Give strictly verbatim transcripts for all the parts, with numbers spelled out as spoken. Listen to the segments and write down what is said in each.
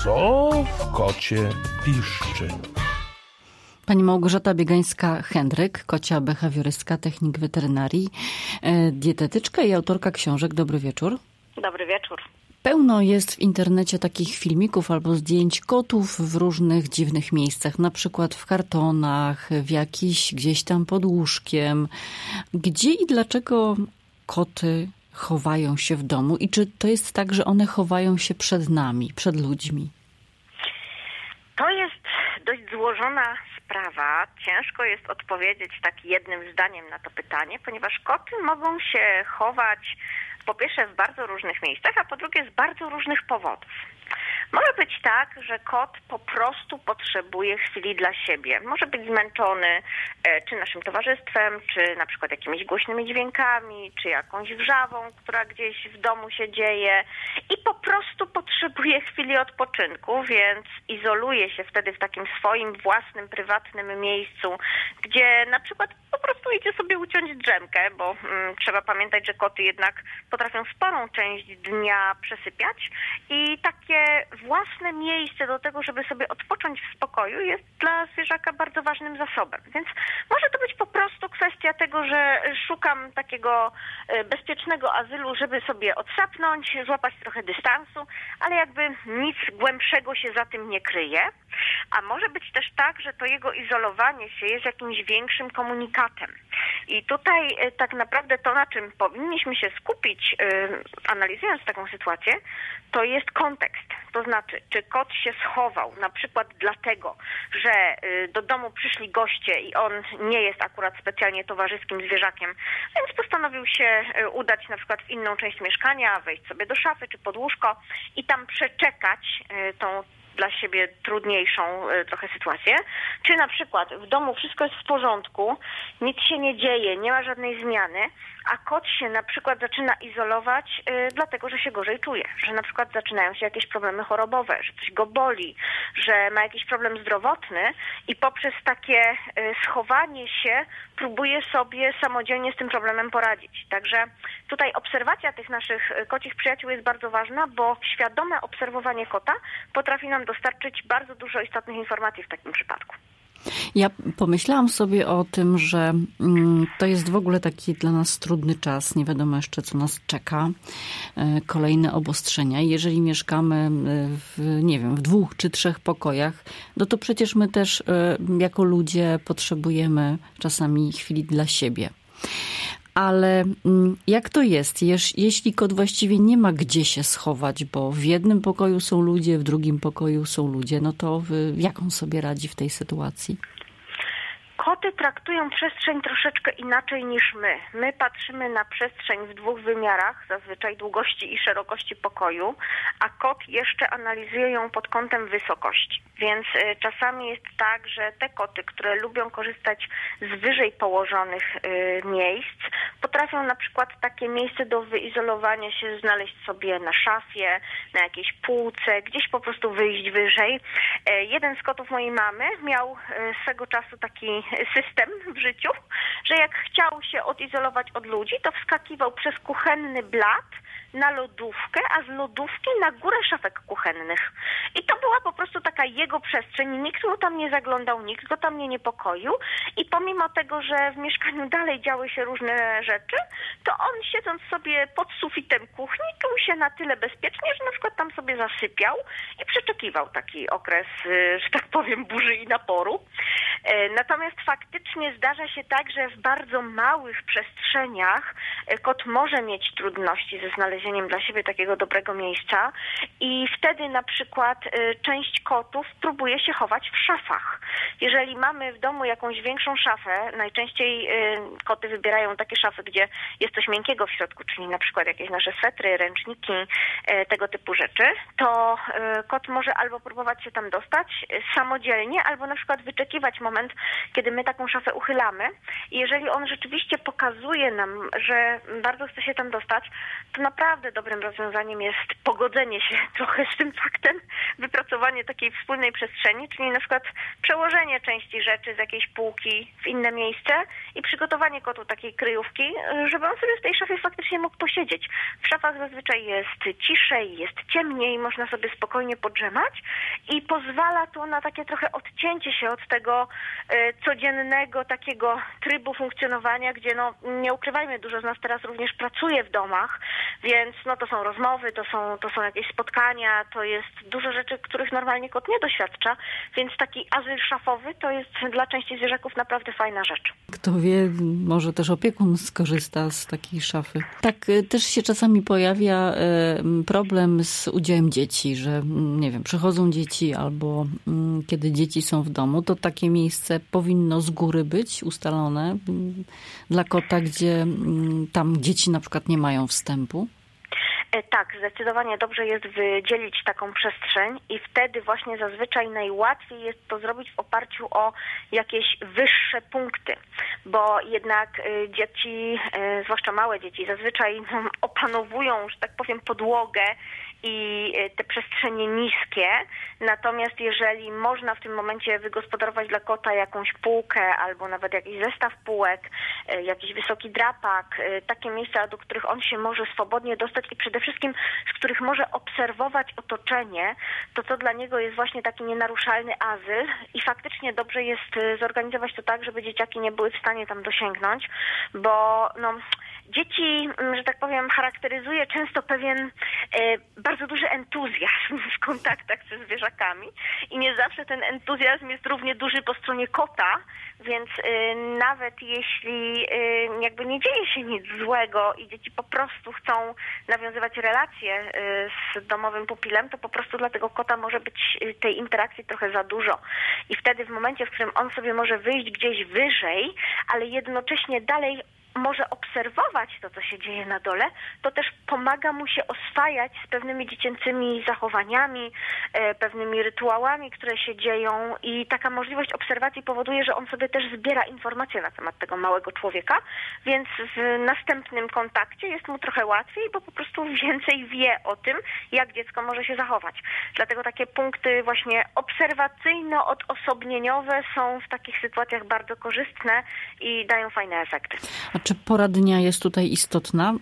Co w kocie piszczy? Pani Małgorzata Biegańska-Hendryk, kocia behawiorystka, technik weterynarii, dietetyczka i autorka książek. Dobry wieczór. Dobry wieczór. Pełno jest w internecie takich filmików albo zdjęć kotów w różnych dziwnych miejscach, na przykład w kartonach, w jakiś gdzieś tam pod łóżkiem. Gdzie i dlaczego koty chowają się w domu i czy to jest tak, że one chowają się przed nami, przed ludźmi? To jest dość złożona sprawa. Ciężko jest odpowiedzieć tak jednym zdaniem na to pytanie, ponieważ koty mogą się chować po pierwsze w bardzo różnych miejscach, a po drugie z bardzo różnych powodów. Może być tak, że kot po prostu potrzebuje chwili dla siebie. Może być zmęczony czy naszym towarzystwem, czy na przykład jakimiś głośnymi dźwiękami, czy jakąś wrzawą, która gdzieś w domu się dzieje i po prostu potrzebuje chwili odpoczynku, więc izoluje się wtedy w takim swoim własnym, prywatnym miejscu, gdzie na przykład po prostu idzie sobie uciąć drzemkę, bo mm, trzeba pamiętać, że koty jednak potrafią sporą część dnia przesypiać i takie własne miejsce do tego, żeby sobie odpocząć w spokoju, jest dla zwierzaka bardzo ważnym zasobem. Więc może to być po prostu kwestia tego, że szukam takiego bezpiecznego azylu, żeby sobie odsapnąć, złapać trochę dystansu, ale jakby nic głębszego się za tym nie kryje. A może być też tak, że to jego izolowanie się jest jakimś większym komunikatem. I tutaj tak naprawdę to, na czym powinniśmy się skupić, analizując taką sytuację, to jest kontekst. To znaczy, czy kot się schował na przykład dlatego, że do domu przyszli goście i on nie jest akurat specjalnie towarzyskim zwierzakiem, więc postanowił się udać na przykład w inną część mieszkania, wejść sobie do szafy czy pod łóżko i tam przeczekać tą dla siebie trudniejszą trochę sytuację. Czy na przykład w domu wszystko jest w porządku, nic się nie dzieje, nie ma żadnej zmiany, a kot się na przykład zaczyna izolować y, dlatego, że się gorzej czuje, że na przykład zaczynają się jakieś problemy chorobowe, że coś go boli, że ma jakiś problem zdrowotny i poprzez takie y, schowanie się próbuje sobie samodzielnie z tym problemem poradzić. Także tutaj obserwacja tych naszych kocich przyjaciół jest bardzo ważna, bo świadome obserwowanie kota potrafi nam dostarczyć bardzo dużo istotnych informacji w takim przypadku. Ja pomyślałam sobie o tym, że to jest w ogóle taki dla nas trudny czas. Nie wiadomo jeszcze, co nas czeka. Kolejne obostrzenia. Jeżeli mieszkamy w, nie wiem, w dwóch czy trzech pokojach, no to przecież my też jako ludzie potrzebujemy czasami chwili dla siebie. Ale jak to jest, jeśli kot właściwie nie ma gdzie się schować, bo w jednym pokoju są ludzie, w drugim pokoju są ludzie, no to jak on sobie radzi w tej sytuacji? Koty traktują przestrzeń troszeczkę inaczej niż my. My patrzymy na przestrzeń w dwóch wymiarach, zazwyczaj długości i szerokości pokoju, a kot jeszcze analizuje ją pod kątem wysokości. Więc y, czasami jest tak, że te koty, które lubią korzystać z wyżej położonych y, miejsc, potrafią na przykład takie miejsce do wyizolowania się znaleźć sobie na szafie, na jakiejś półce, gdzieś po prostu wyjść wyżej. Y, jeden z kotów mojej mamy miał y, swego czasu taki system w życiu, że jak chciał się odizolować od ludzi, to wskakiwał przez kuchenny blat na lodówkę, a z lodówki na górę szafek kuchennych. I to była po prostu taka jego przestrzeń. Nikt mu tam nie zaglądał, nikt go tam nie niepokoił. I pomimo tego, że w mieszkaniu dalej działy się różne rzeczy, to on siedząc sobie pod sufitem kuchni czuł się na tyle bezpiecznie, że na przykład tam sobie zasypiał i przeczekiwał taki okres, że tak powiem, burzy i naporu. Natomiast faktycznie zdarza się tak, że w bardzo małych przestrzeniach kot może mieć trudności ze znalezieniem dla siebie takiego dobrego miejsca i wtedy na przykład część kotów próbuje się chować w szafach. Jeżeli mamy w domu jakąś większą szafę, najczęściej koty wybierają takie szafy, gdzie jest coś miękkiego w środku, czyli na przykład jakieś nasze swetry, ręczniki, tego typu rzeczy, to kot może albo próbować się tam dostać samodzielnie, albo na przykład wyczekiwać moment, kiedy my taką szafę uchylamy. I jeżeli on rzeczywiście pokazuje nam, że bardzo chce się tam dostać, to naprawdę dobrym rozwiązaniem jest pogodzenie się trochę z tym faktem, wypracowanie takiej wspólnej przestrzeni, czyli na przykład przełożenie przełożenie części rzeczy z jakiejś półki w inne miejsce i przygotowanie kotu takiej kryjówki, żeby on sobie w tej szafie faktycznie mógł posiedzieć. W szafach zazwyczaj jest ciszej, jest ciemniej, można sobie spokojnie podrzemać i pozwala to na takie trochę odcięcie się od tego codziennego takiego trybu funkcjonowania, gdzie no nie ukrywajmy, dużo z nas teraz również pracuje w domach, więc no to są rozmowy, to są, to są jakieś spotkania, to jest dużo rzeczy, których normalnie kot nie doświadcza, więc taki azyl szafowy to jest dla części zwierzaków naprawdę fajna rzecz. Kto wie, może też opiekun skorzysta z takiej szafy. Tak też się czasami pojawia problem z udziałem dzieci, że nie wiem, przychodzą dzieci albo kiedy dzieci są w domu, to takie miejsce powinno z góry być ustalone dla kota, gdzie tam dzieci na przykład nie mają wstępu. Tak, zdecydowanie dobrze jest wydzielić taką przestrzeń i wtedy właśnie zazwyczaj najłatwiej jest to zrobić w oparciu o jakieś wyższe punkty, bo jednak dzieci, zwłaszcza małe dzieci, zazwyczaj opanowują, że tak powiem, podłogę i te przestrzenie niskie, natomiast jeżeli można w tym momencie wygospodarować dla kota jakąś półkę albo nawet jakiś zestaw półek, jakiś wysoki drapak, takie miejsca, do których on się może swobodnie dostać i przede wszystkim z których może obserwować otoczenie, to to dla niego jest właśnie taki nienaruszalny azyl i faktycznie dobrze jest zorganizować to tak, żeby dzieciaki nie były w stanie tam dosięgnąć, bo no dzieci, że tak powiem, charakteryzuje często pewien e, bardzo duży entuzjazm w kontaktach ze zwierzakami i nie zawsze ten entuzjazm jest równie duży po stronie kota, więc e, nawet jeśli e, jakby nie dzieje się nic złego i dzieci po prostu chcą nawiązywać relacje e, z domowym pupilem, to po prostu dla tego kota może być tej interakcji trochę za dużo. I wtedy w momencie, w którym on sobie może wyjść gdzieś wyżej, ale jednocześnie dalej może obserwować to, co się dzieje na dole, to też pomaga mu się oswajać z pewnymi dziecięcymi zachowaniami, e, pewnymi rytuałami, które się dzieją i taka możliwość obserwacji powoduje, że on sobie też zbiera informacje na temat tego małego człowieka, więc w następnym kontakcie jest mu trochę łatwiej, bo po prostu więcej wie o tym, jak dziecko może się zachować. Dlatego takie punkty właśnie obserwacyjno-odosobnieniowe są w takich sytuacjach bardzo korzystne i dają fajne efekty. Czy pora dnia jest tutaj istotna?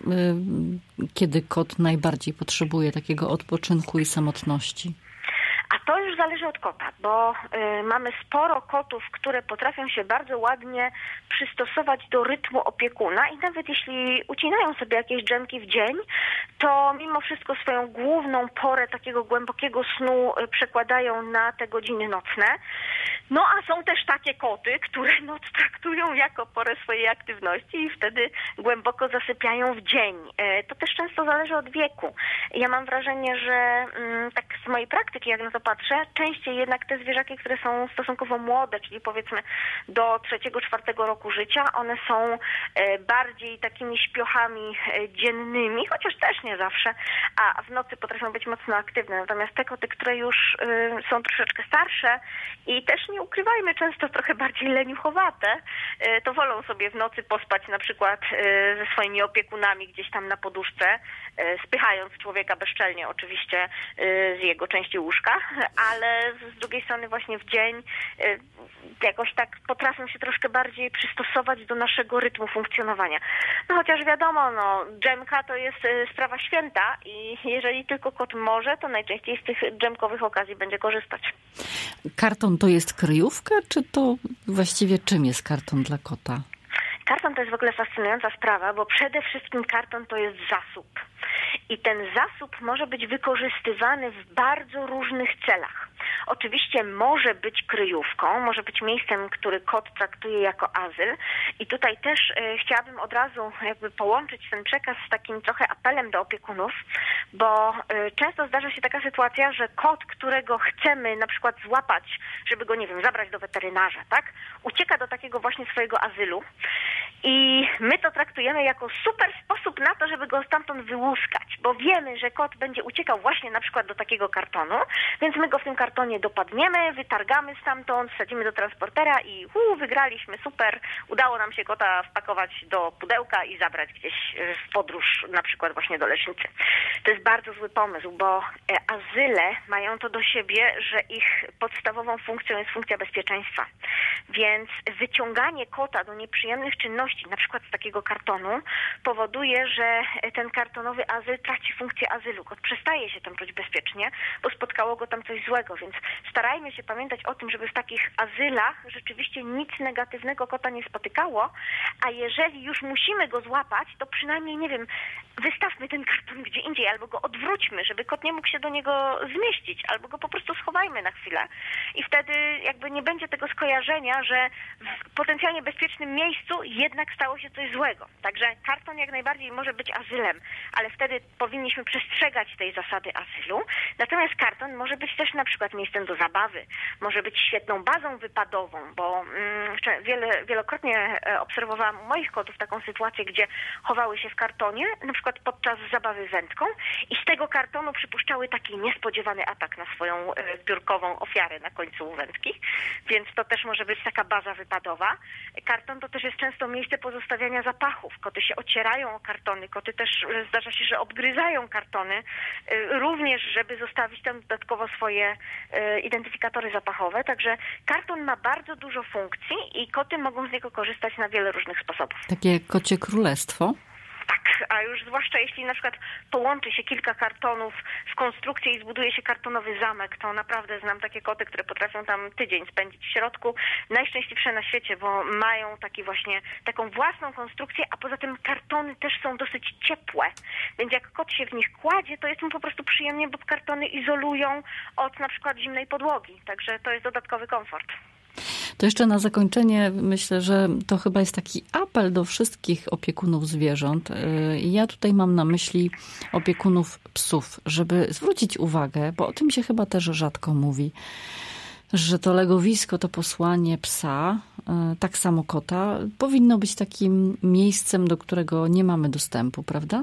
Kiedy kot najbardziej potrzebuje takiego odpoczynku i samotności? A to już zależy od kota, bo y, mamy sporo kotów, które potrafią się bardzo ładnie przystosować do rytmu opiekuna i nawet jeśli ucinają sobie jakieś drzemki w dzień, to mimo wszystko swoją główną porę takiego głębokiego snu y, przekładają na te godziny nocne. No a są też takie koty, które noc traktują jako porę swojej aktywności i wtedy głęboko zasypiają w dzień. Y, to też często zależy od wieku. Ja mam wrażenie, że y, tak z mojej praktyki, jak na to patrzę, częściej jednak te zwierzaki, które są stosunkowo młode, czyli powiedzmy do trzeciego, czwartego roku życia, one są bardziej takimi śpiochami dziennymi, chociaż też nie zawsze, a w nocy potrafią być mocno aktywne. Natomiast te koty, które już są troszeczkę starsze i też nie ukrywajmy, często trochę bardziej leniuchowate, to wolą sobie w nocy pospać na przykład ze swoimi opiekunami gdzieś tam na poduszce, spychając człowieka bezczelnie oczywiście z jego części łóżka, ale z drugiej strony właśnie w dzień jakoś tak potrafią się troszkę bardziej przystosować do naszego rytmu funkcjonowania. No chociaż wiadomo, no dżemka to jest sprawa święta i jeżeli tylko kot może, to najczęściej z tych dżemkowych okazji będzie korzystać. Karton to jest kryjówka, czy to właściwie czym jest karton dla kota? Karton to jest w ogóle fascynująca sprawa, bo przede wszystkim karton to jest zasób. I ten zasób może być wykorzystywany w bardzo różnych celach. Oczywiście może być kryjówką, może być miejscem, który kot traktuje jako azyl. I tutaj też e, chciałabym od razu jakby połączyć ten przekaz z takim trochę apelem do opiekunów, bo e, często zdarza się taka sytuacja, że kot, którego chcemy na przykład złapać, żeby go, nie wiem, zabrać do weterynarza, tak? Ucieka do takiego właśnie swojego azylu i my to traktujemy jako super sposób na to, żeby go stamtąd wyłuskać, bo wiemy, że kot będzie uciekał właśnie na przykład do takiego kartonu, więc my go w tym kartonie nie dopadniemy, wytargamy stamtąd, wsadzimy do transportera i uu, wygraliśmy, super, udało nam się kota wpakować do pudełka i zabrać gdzieś w podróż, na przykład właśnie do lecznicy. To jest bardzo zły pomysł, bo azyle mają to do siebie, że ich podstawową funkcją jest funkcja bezpieczeństwa. Więc wyciąganie kota do nieprzyjemnych czynności, na przykład z takiego kartonu, powoduje, że ten kartonowy azyl traci funkcję azylu. Kot przestaje się tam czuć bezpiecznie, bo spotkało go tam coś złego. Więc starajmy się pamiętać o tym, żeby w takich azylach rzeczywiście nic negatywnego kota nie spotykało, a jeżeli już musimy go złapać, to przynajmniej, nie wiem, wystawmy ten karton gdzie indziej, albo go odwróćmy, żeby kot nie mógł się do niego zmieścić, albo go po prostu schowajmy na chwilę. I wtedy jakby nie będzie tego skojarzenia, że w potencjalnie bezpiecznym miejscu jednak stało się coś złego. Także karton jak najbardziej może być azylem, ale wtedy powinniśmy przestrzegać tej zasady azylu. Natomiast karton może być też na przykład miejscem do zabawy, może być świetną bazą wypadową, bo mm, wiele, wielokrotnie obserwowałam u moich kotów taką sytuację, gdzie chowały się w kartonie, na przykład podczas zabawy wędką i z tego kartonu przypuszczały taki niespodziewany atak na swoją piórkową ofiarę na końcu wędki, więc to też może być taka baza wypadowa. Karton to też jest często miejsce pozostawiania zapachów. Koty się ocierają o kartony, koty też zdarza się, że obgryzają kartony, również żeby zostawić tam dodatkowo swoje identyfikatory zapachowe. Także karton ma bardzo dużo funkcji i koty mogą z niego korzystać na wiele różnych sposobów. Takie kocie królestwo? Tak, a już zwłaszcza jeśli na przykład połączy się kilka kartonów w konstrukcję i zbuduje się kartonowy zamek, to naprawdę znam takie koty, które potrafią tam tydzień spędzić w środku. Najszczęśliwsze na świecie, bo mają taki właśnie, taką własną konstrukcję, a poza tym kartony też są dosyć ciepłe, więc jak kot się w nich kładzie, to jest mu po prostu przyjemnie, bo kartony izolują od na przykład zimnej podłogi, także to jest dodatkowy komfort. To jeszcze na zakończenie myślę, że to chyba jest taki apel do wszystkich opiekunów zwierząt. Ja tutaj mam na myśli opiekunów psów, żeby zwrócić uwagę, bo o tym się chyba też rzadko mówi, że to legowisko, to posłanie psa, tak samo kota, powinno być takim miejscem, do którego nie mamy dostępu, prawda?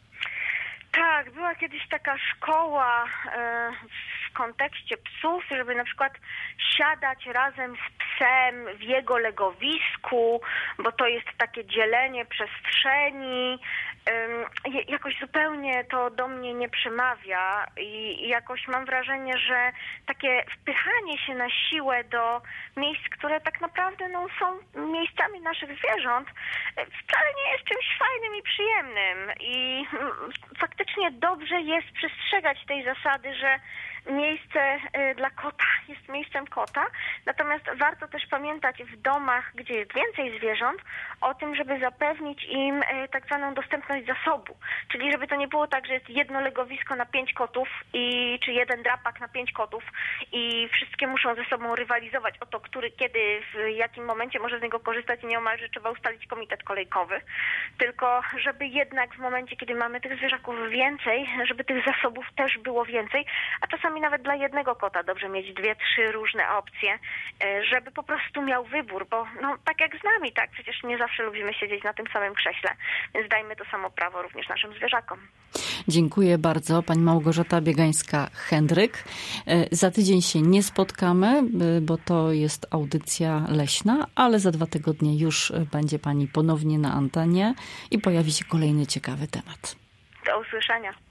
Tak, była kiedyś taka szkoła w kontekście psów, żeby na przykład siadać razem z psem w jego legowisku, bo to jest takie dzielenie przestrzeni. Jakoś zupełnie to do mnie nie przemawia i jakoś mam wrażenie, że takie wpychanie się na siłę do miejsc, które tak naprawdę no, są miejscami naszych zwierząt, wcale nie jest czymś fajnym i przyjemnym. I faktycznie dobrze jest przestrzegać tej zasady, że miejsce dla kota jest miejscem kota, natomiast warto też pamiętać w domach, gdzie jest więcej zwierząt, o tym, żeby zapewnić im tak zwaną dostępność zasobu, czyli żeby to nie było tak, że jest jedno legowisko na pięć kotów i czy jeden drapak na pięć kotów i wszystkie muszą ze sobą rywalizować o to, który kiedy, w jakim momencie może z niego korzystać i nieomalże trzeba ustalić komitet kolejkowy, tylko żeby jednak w momencie, kiedy mamy tych zwierzaków więcej, żeby tych zasobów też było więcej, a czasami nawet dla jednego kota dobrze mieć dwie, trzy różne opcje, żeby po prostu miał wybór, bo no tak jak z nami, tak, przecież nie zawsze lubimy siedzieć na tym samym krześle, więc dajmy to samo prawo również naszym zwierzakom. Dziękuję bardzo. Pani Małgorzata Biegańska-Hendryk. Za tydzień się nie spotkamy, bo to jest audycja leśna, ale za dwa tygodnie już będzie pani ponownie na antenie i pojawi się kolejny ciekawy temat. Do usłyszenia.